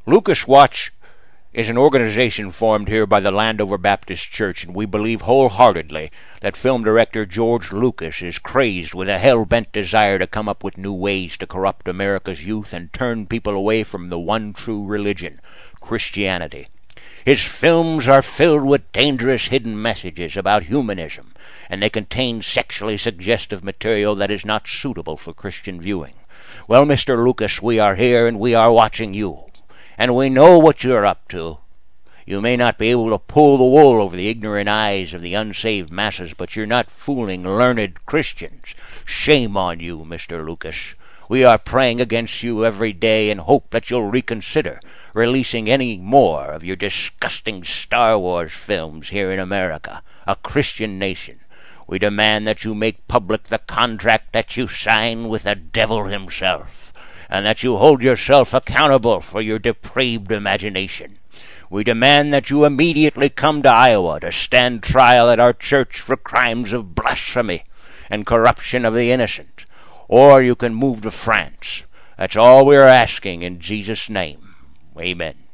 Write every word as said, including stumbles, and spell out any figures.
Lucas Watch is an organization formed here by the Landover Baptist Church, and we believe wholeheartedly that film director George Lucas is crazed with a hell-bent desire to come up with new ways to corrupt America's youth and turn people away from the one true religion, Christianity. His films are filled with dangerous hidden messages about humanism, and they contain sexually suggestive material that is not suitable for Christian viewing. Well, Mister Lucas, we are here and we are watching you, and we know what you're up to. You may not be able to pull the wool over the ignorant eyes of the unsaved masses, but you're not fooling learned Christians. Shame on you, Mister Lucas. We are praying against you every day and hope that you'll reconsider releasing any more of your disgusting Star Wars films here in America, a Christian nation. We demand that you make public the contract that you sign with the devil himself, and that you hold yourself accountable for your depraved imagination. We demand that you immediately come to Iowa to stand trial at our church for crimes of blasphemy and corruption of the innocent. Or you can move to France. That's all we're asking in Jesus' name. Amen.